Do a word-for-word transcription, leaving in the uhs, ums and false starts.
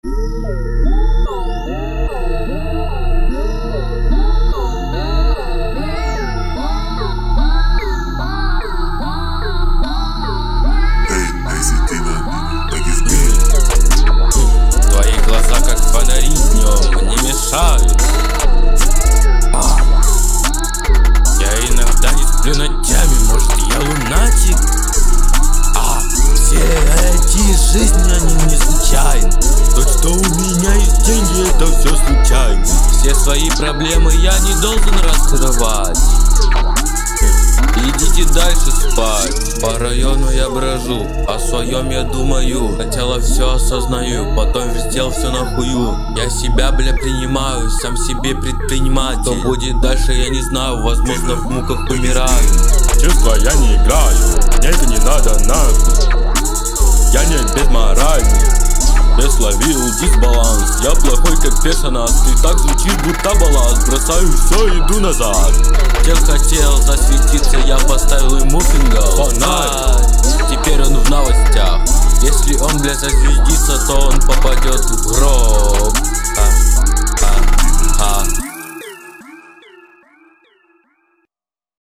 Твои глаза как фонари днем не мешают. а. Я иногда не сплю ночами, может я лунатик. А все эти жизни, они не случайны. То, что у меня есть деньги, это все случайно. Все свои проблемы я не должен раскрывать. Идите дальше спать. По району я брожу, о своем я думаю. Сначала все осознаю, потом вертел все нахую. Я себя, бля, принимаю, сам себе предприниматель. Что будет дальше, я не знаю, возможно в муках умираю. Чувства я не играю, мне это не надо нахуй. Я не безморальный, я словил дисбаланс. Я плохой как персонаж, ты так звучишь будто балласт. Бросаю все, иду назад. Тел хотел засветиться, я поставил ему фингал. Фонарь. Теперь он в новостях. Если он, бля, зазвездится, то он попадет в гроб.